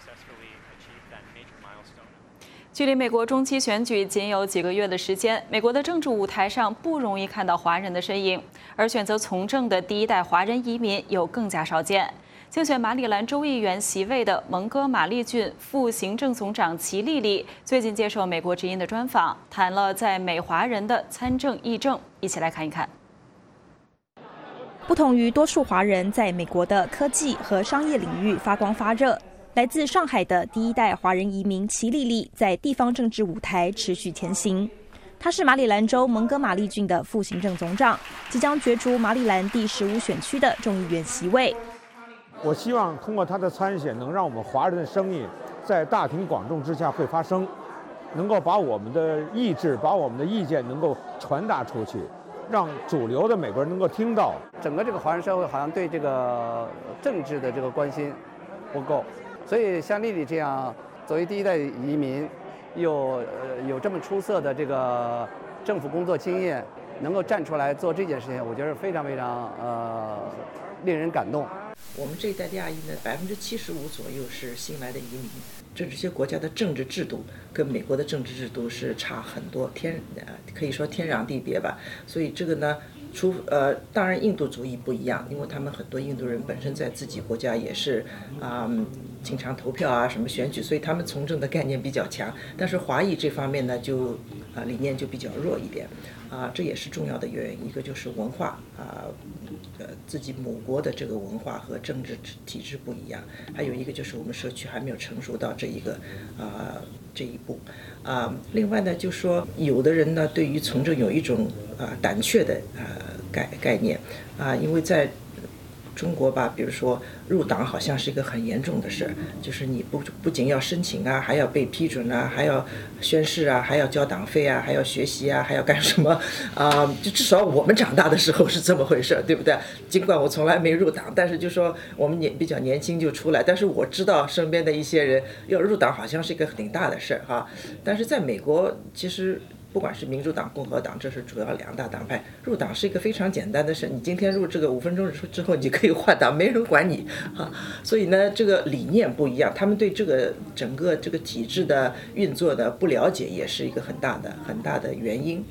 距离美国中期选举仅有几个月的时间，美国的政治舞台上不容易看到华人的身影，而选择从政的第一代华人移民又更加少见。竞选马里兰州议员席位的蒙哥马利郡副行政总长齐丽丽最近接受美国之音的专访，谈了在美华人的参政议政，一起来看一看。 不同于多数华人在美国的科技和商业领域发光发热，来自上海的第一代华人移民齐丽丽在地方政治舞台持续前行。她是马里兰州蒙哥马利郡的副行政总长，即将角逐马里兰第15选区的众议员席位。 我希望通过她的参选，能让我们华人的声音在大庭广众之下会发声，能够把我们的意志、把我们的意见能够传达出去，让主流的美国人能够听到。 整个这个华人社会好像对这个政治的这个关心不够，所以像丽丽这样作为第一代移民，又有这么出色的这个政府工作经验，能够站出来做这件事情，我觉得非常非常令人感动。 我们这一代亚裔呢，75%左右是新来的移民。这些国家的政治制度跟美国的政治制度是差很多，可以说天壤地别吧。所以这个呢，当然印度主义不一样，因为他们很多印度人本身在自己国家也是经常投票啊，什么选举，所以他们从政的概念比较强。但是华裔这方面呢，就理念就比较弱一点。这也是重要的原因，一个就是文化自己母国的这个文化和政治体制不一样，还有一个就是我们社区还没有成熟到这一步另外呢，就说有的人呢对于从政有一种胆怯的概念因为在中国吧，比如说入党好像是一个很严重的事儿，就是你不仅要申请啊，还要被批准啊，还要宣誓啊，还要交党费啊，还要学习啊，还要干什么就至少我们长大的时候是这么回事，对不对？尽管我从来没入党，但是就说我们比较年轻就出来，但是我知道身边的一些人要入党好像是一个挺大的事儿哈。但是在美国其实不管是民主党、共和党，这是主要2大党派。入党是一个非常简单的事，你今天入这个5分钟之后，你可以换党，没人管你所以呢，这个理念不一样，他们对这个整个这个体制的运作的不了解，也是一个很大的原因。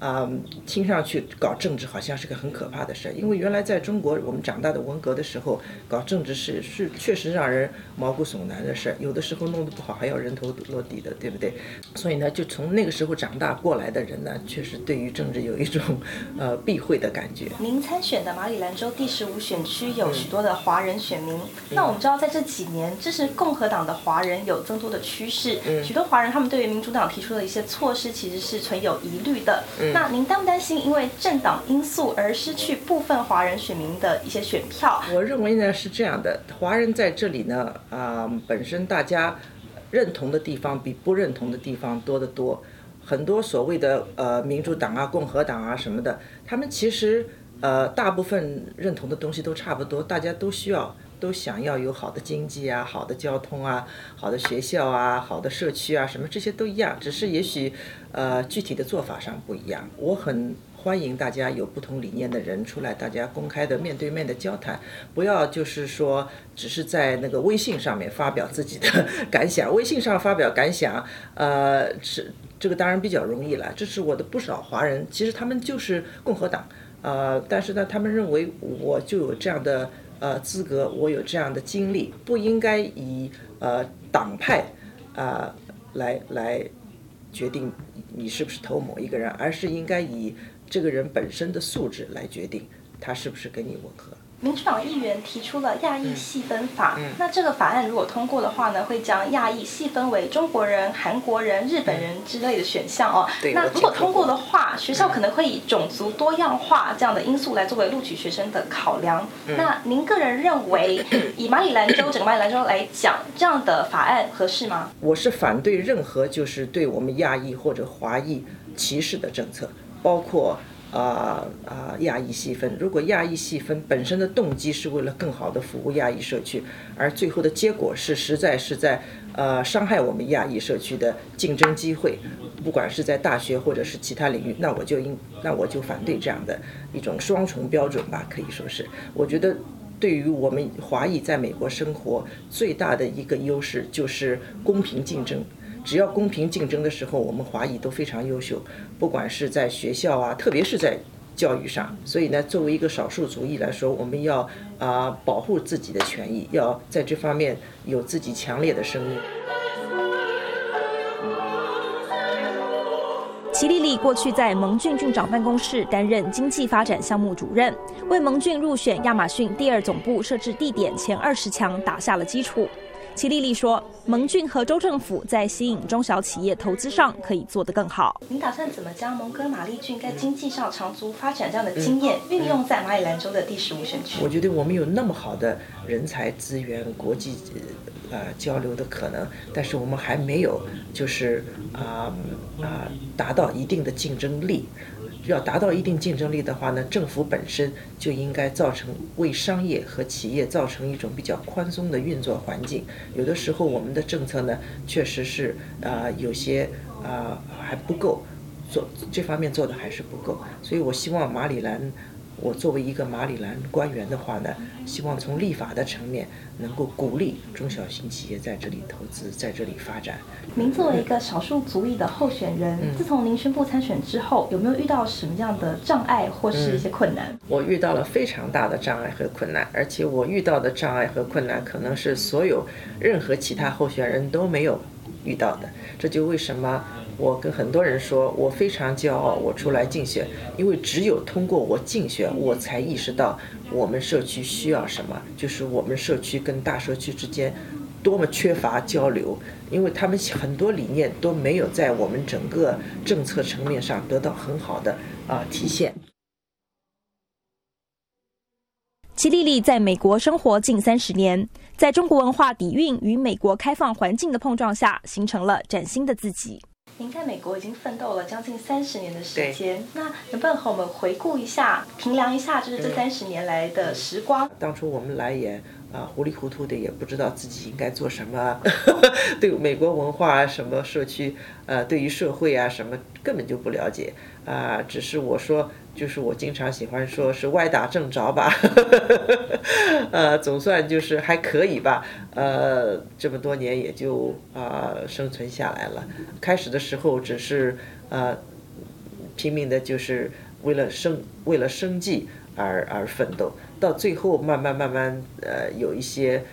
听上去搞政治好像是个很可怕的事儿，因为原来在中国我们长大的文革的时候，搞政治是确实让人毛骨悚然的事儿，有的时候弄得不好还要人头落地的，对不对？所以呢，就从那个时候长大过来的人呢，确实对于政治有一种避讳的感觉。 您参选的马里兰州第15选区有许多的华人选民，那我们知道在这几年支持共和党的华人有增多的趋势，许多华人他们对于民主党提出的一些措施其实是存有疑虑的。那您担不担心因为政党因素而失去部分华人选民的一些选票？ 我认为呢是这样的，华人在这里呢，本身大家认同的地方比不认同的地方多得多。很多所谓的民主党啊、共和党啊什么的，他们其实大部分认同的东西都差不多，大家都想要有好的经济啊、好的交通啊、好的学校啊、好的社区啊，什么这些都一样，只是也许具体的做法上不一样。我很欢迎大家有不同理念的人出来，大家公开的面对面的交谈，不要就是说只是在那个微信上面发表自己的感想。微信上发表感想，这个当然比较容易了。这是我的不少华人，其实他们就是共和党，但是呢，他们认为我就有这样的资格，我有这样的经历，不应该以党派来决定你是不是投某一个人，而是应该以这个人本身的素质来决定他是不是跟你吻合。 民主党议员提出了亚裔细分法，那这个法案如果通过的话呢，会将亚裔细分为中国人、韩国人、日本人之类的选项哦。那如果通过的话，学校可能会以种族多样化这样的因素来作为录取学生的考量。那您个人认为，以马里兰州整个马里兰州来讲，这样的法案合适吗？ 我是反对任何就是对我们亚裔或者华裔歧视的政策，包括亚裔细分。如果亚裔细分本身的动机是为了更好的服务亚裔社区，而最后的结果是实在是在伤害我们亚裔社区的竞争机会，不管是在大学或者是其他领域，那我就反对这样的一种双重标准吧，可以说是。我觉得对于我们华裔在美国生活最大的一个优势就是公平竞争。只要公平竞争的时候，我们华裔都非常优秀，不管是在学校啊，特别是在教育上。所以呢，作为一个少数族裔来说，我们要保护自己的权益，要在这方面有自己强烈的声音。 齐丽丽过去在蒙郡郡长办公室担任经济发展项目主任，为蒙郡入选亚马逊第2总部设置地点前20强打下了基础。齐丽丽说，蒙郡和州政府在吸引中小企业投资上可以做得更好。 您打算怎么将蒙哥马利郡在经济上长足发展这样的经验运用在马里兰州的第15选区？ 我觉得我们有那么好的人才资源、国际交流的可能，但是我们还没有就是达到一定的竞争力。要达到一定竞争力的话呢，政府本身就应该为商业和企业造成一种比较宽松的运作环境。有的时候我们的政策呢，确实是有些还不够，这方面做的还是不够。所以我希望我作为一个马里兰官员的话呢，希望从立法的层面能够鼓励中小型企业在这里投资，在这里发展。 您作为一个少数族裔的候选人，自从您宣布参选之后，有没有遇到什么样的障碍或是一些困难？ 我遇到了非常大的障碍和困难，而且我遇到的障碍和困难可能是任何其他候选人都没有遇到的。这就为什么我跟很多人说，我非常骄傲，我出来竞选，因为只有通过我竞选，我才意识到我们社区需要什么，就是我们社区跟大社区之间多么缺乏交流，因为他们很多理念都没有在我们整个政策层面上得到很好的体现。 齐丽丽在美国生活近30年，在中国文化底蕴与美国开放环境的碰撞下，形成了崭新的自己。 您在美国已经奋斗了将近30年的时间，那能不能和我们回顾一下、评量一下，就是这30年来的时光？ 当初我们来也糊里糊涂的，也不知道自己应该做什么，对美国文化什么社区，对于社会啊什么根本就不了解只是我说，就是我经常喜欢说是歪打正着吧，总算就是还可以吧，这么多年也就生存下来了。开始的时候只是拼命的就是为了生计而奋斗，到最后慢慢有一些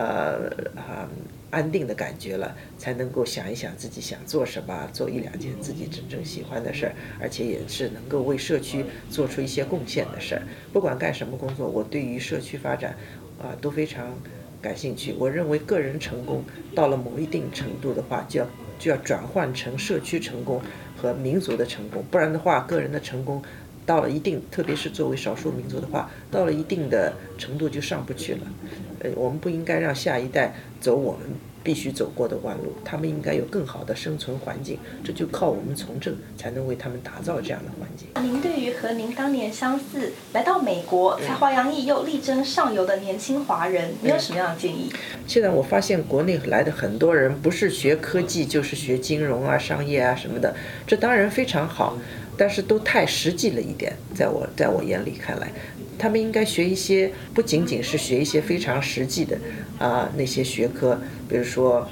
安定的感觉了，才能够想一想自己想做什么，做1-2件自己真正喜欢的事儿，而且也是能够为社区做出一些贡献的事儿。不管干什么工作，我对于社区发展都非常感兴趣。我认为个人成功到了某一定程度的话，就要转换成社区成功和民族的成功，不然的话，个人的成功到了一定，特别是作为少数民族的话，到了一定的程度就上不去了。我们不应该让下一代走我们必须走过的弯路，他们应该有更好的生存环境，这就靠我们从政才能为他们打造这样的环境。 您对于和您当年相似，来到美国才华洋溢又力争上游的年轻华人，你有什么样的建议？ 现在我发现国内来的很多人不是学科技就是学金融啊、商业啊什么的，这当然非常好，但是都太实际了一点，在我眼里看来，他们应该学一些，不仅仅是学一些非常实际的那些学科，比如说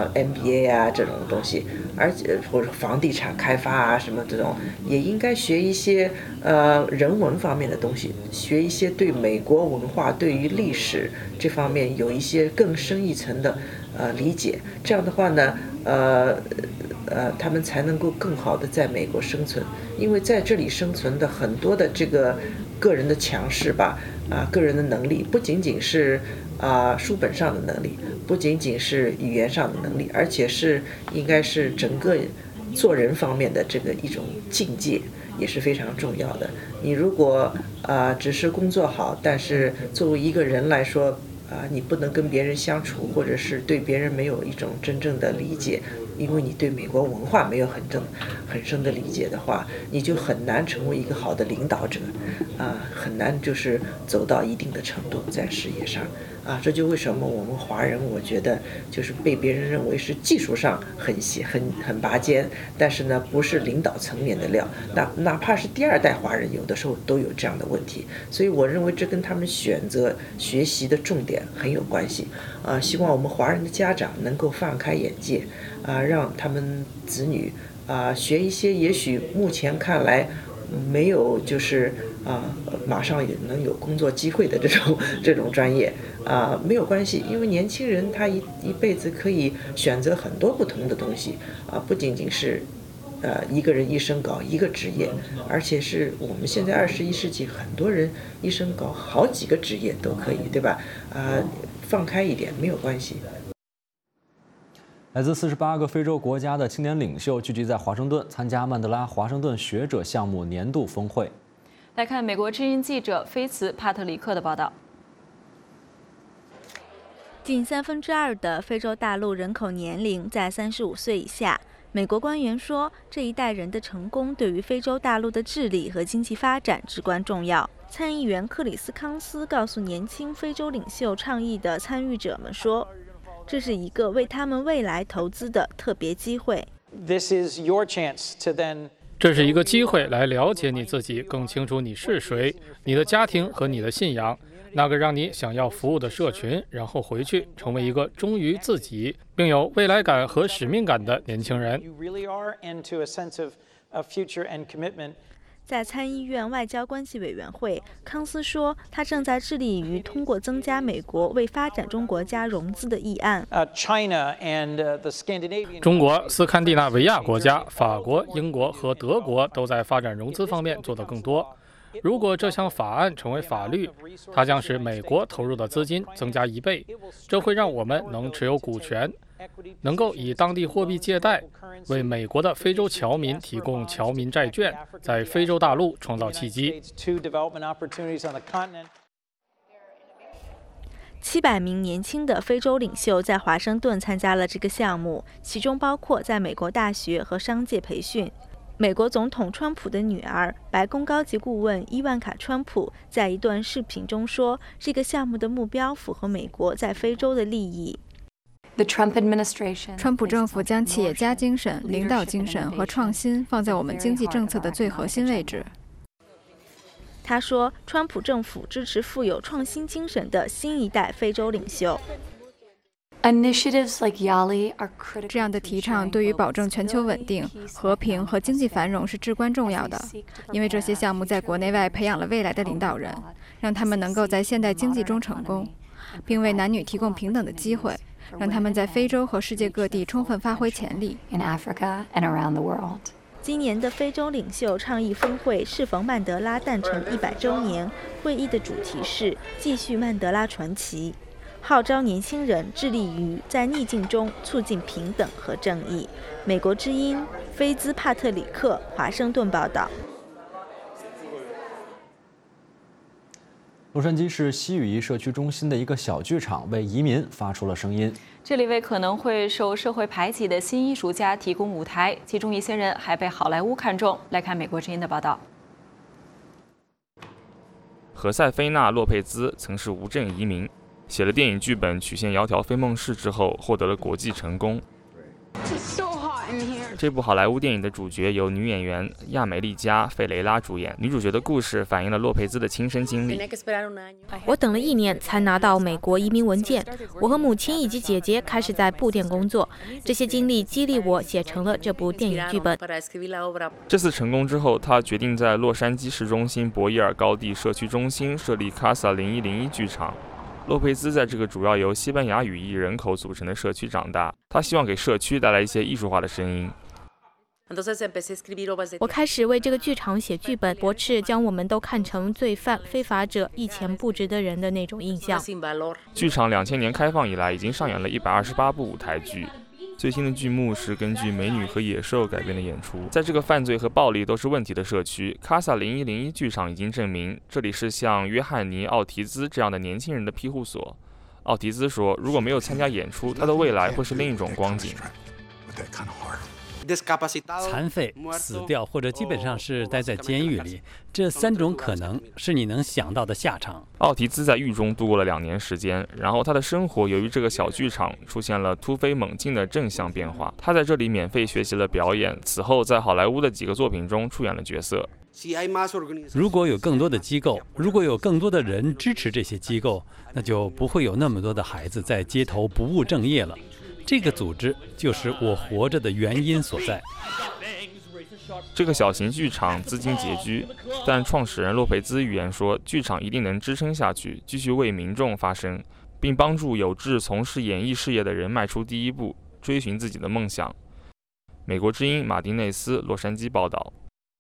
MBA 啊这种东西，而且或者房地产开发啊什么这种，也应该学一些人文方面的东西，学一些对美国文化、对于历史这方面有一些更深一层的理解。这样的话呢，他们才能够更好的在美国生存，因为在这里生存的很多的这个个人的强势吧，个人的能力不仅仅是书本上的能力，不仅仅是语言上的能力，而且是应该是整个做人方面的这个一种境界也是非常重要的。你如果只是工作好，但是作为一个人来说你不能跟别人相处，或者是对别人没有一种真正的理解，因为你对美国文化没有很深的理解的话，你就很难成为一个好的领导者，很难就是走到一定的程度在事业上。这就为什么我们华人，我觉得就是被别人认为是技术上很拔尖，但是呢不是领导层面的料，哪怕是第2代华人，有的时候都有这样的问题。所以我认为这跟他们选择学习的重点很有关系。希望我们华人的家长能够放开眼界，让他们子女学一些也许目前看来没有就是马上也能有工作机会的这种专业没有关系，因为年轻人他一辈子可以选择很多不同的东西不仅仅是一个人一生搞一个职业，而且是我们现在21世纪很多人一生搞好几个职业都可以，对吧？放开一点没有关系。 来自48个非洲国家的青年领袖聚集在华盛顿，参加曼德拉华盛顿学者项目年度峰会。 来看美国之音记者菲茨·帕特里克的报道。 近2/3的非洲大陆人口年龄在35岁以下。美国官员说，这一代人的成功对于非洲大陆的治理和经济发展至关重要。参议员克里斯康斯告诉年轻非洲领袖倡议的参与者们说，这是一个为他们未来投资的特别机会。 这是一个机会来了解你自己，更清楚你是谁，你的家庭和你的信仰，那个让你想要服务的社群，然后回去成为一个忠于自己并有未来感和使命感的年轻人。 在参议院外交关系委员会，康斯说，他正在致力于通过增加美国为发展中国家融资的议案。 中国、斯堪的纳维亚国家、法国、英国和德国都在发展融资方面做得更多。如果这项法案成为法律，它将使美国投入的资金增加1倍，这会让我们能持有股权，能够以当地货币借贷，为美国的非洲侨民提供侨民债券，在非洲大陆创造契机。 700名年轻的非洲领袖在华盛顿参加了这个项目，其中包括在美国大学和商界培训。美国总统川普的女儿、白宫高级顾问伊万卡·川普在一段视频中说，这个项目的目标符合美国在非洲的利益。 川普政府将企业家精神、领导精神和创新放在我们经济政策的最核心位置。 他说，川普政府支持富有创新精神的新一代非洲领袖。 这样的提倡对于保证全球稳定、和平和经济繁荣是至关重要的，因为这些项目在国内外培养了未来的领导人，让他们能够在现代经济中成功，并为男女提供平等的机会，让他们在非洲和世界各地充分发挥潜力。 今年的非洲领袖倡议峰会适逢曼德拉诞辰100周年，会议的主题是继续曼德拉传奇，号召年轻人致力于在逆境中促进平等和正义。美国之音菲兹帕特里克华盛顿报道。 洛杉矶市西雨衣社区中心的一个小剧场为移民发出了声音。 这里为可能会受社会排挤的新艺术家提供舞台，其中一些人还被好莱坞看中。来看美国之音的报道。 何塞菲娜·洛佩兹曾是无证移民，写了电影剧本《曲线窈窕非梦事》之后，获得了国际成功。这部好莱坞电影的主角由女演员亚美利加·费雷拉主演。女主角的故事反映了洛佩兹的亲身经历。 我等了1年才拿到美国移民文件。我和母亲以及姐姐开始在布店工作，这些经历激励我写成了这部电影剧本。 这次成功之后，她决定在洛杉矶市中心博伊尔高地社区中心设立 Casa 0101剧场。洛佩兹在这个主要由西班牙语裔人口组成的社区长大，他希望给社区带来一些艺术化的声音。 我开始为这个剧场写剧本，驳斥将我们都看成罪犯、非法者、一钱不值的人的那种印象。 剧场2000年开放以来，已经上演了128部舞台剧。最新的剧目是根据《美女和野兽》改编的演出。在这个犯罪和暴力都是问题的社区，Casa 0101剧场已经证明，这里是像约翰尼·奥提兹这样的年轻人的庇护所。奥提兹说，如果没有参加演出，他的未来会是另一种光景。 残废、死掉或者基本上是待在监狱里，这3种可能是你能想到的下场。 奥提兹在狱中度过了2年时间，然后他的生活由于这个小剧场出现了突飞猛进的正向变化。他在这里免费学习了表演，此后在好莱坞的几个作品中出演了角色。 如果有更多的机构，如果有更多的人支持这些机构，那就不会有那么多的孩子在街头不务正业了。这个组织就是我活着的原因所在。 这个小型剧场资金拮据，但创始人洛佩兹预言说，剧场一定能支撑下去，继续为民众发声，并帮助有志从事演艺事业的人迈出第一步，追寻自己的梦想。美国之音马丁内斯洛杉矶报道。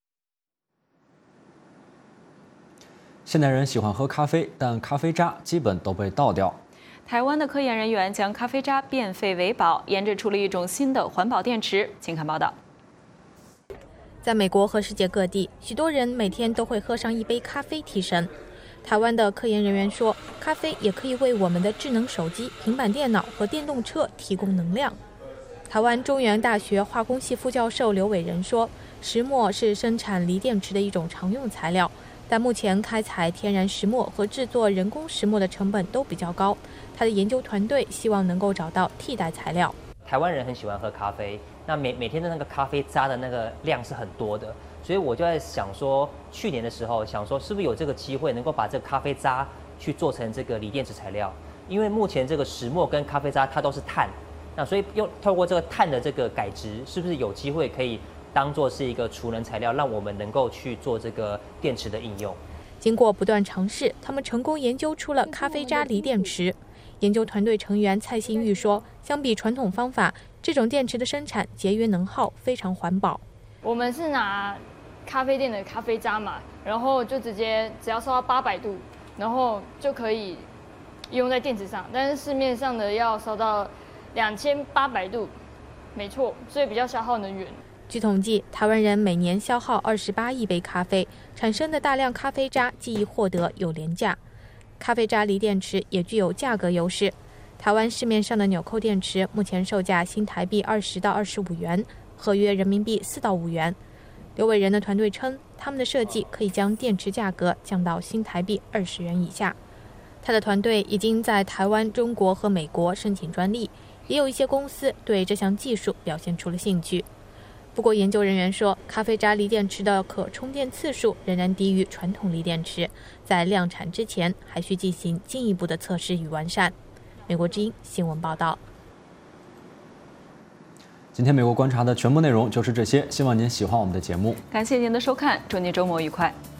现代人喜欢喝咖啡，但咖啡渣基本都被倒掉。 台湾的科研人员将咖啡渣变废为宝，研制出了一种新的环保电池。请看报道。 在美国和世界各地，许多人每天都会喝上一杯咖啡提神。台湾的科研人员说，咖啡也可以为我们的智能手机、平板电脑和电动车提供能量。台湾中原大学化工系副教授刘伟仁说，石墨是生产锂电池的一种常用材料，但目前开采天然石墨和制作人工石墨的成本都比较高。他的研究团队希望能够找到替代材料。 台湾人很喜欢喝咖啡，那每天的那个咖啡渣的那个量是很多的，所以我就在想说，去年的时候想说，是不是有这个机会能够把这个咖啡渣去做成这个锂电池材料？因为目前这个石墨跟咖啡渣它都是碳，那所以透过这个碳的这个改质，是不是有机会可以当做是一个储能材料，让我们能够去做这个电池的应用？ 经过不断尝试，他们成功研究出了咖啡渣锂电池。研究团队成员蔡新玉说，相比传统方法，这种电池的生产节约能耗，非常环保。 我们是拿咖啡店的咖啡渣嘛，然后就只要烧到800度，然后就可以用在电池上，但是市面上的要烧到2800度，没错，所以比较消耗能源。 据统计，台湾人每年消耗28亿杯咖啡，产生的大量咖啡渣既易获得又廉价。咖啡渣锂电池也具有价格优势。台湾市面上的纽扣电池目前售价新台币20到25元，合约人民币4到5元。刘伟仁的团队称，他们的设计可以将电池价格降到新台币20元以下。他的团队已经在台湾、中国和美国申请专利，也有一些公司对这项技术表现出了兴趣。不过，研究人员说，咖啡渣锂电池的可充电次数仍然低于传统锂电池，在量产之前还需进行进一步的测试与完善。 美国之音新闻报道。 今天美国观察的全部内容就是这些，希望您喜欢我们的节目。 感谢您的收看，祝您周末愉快。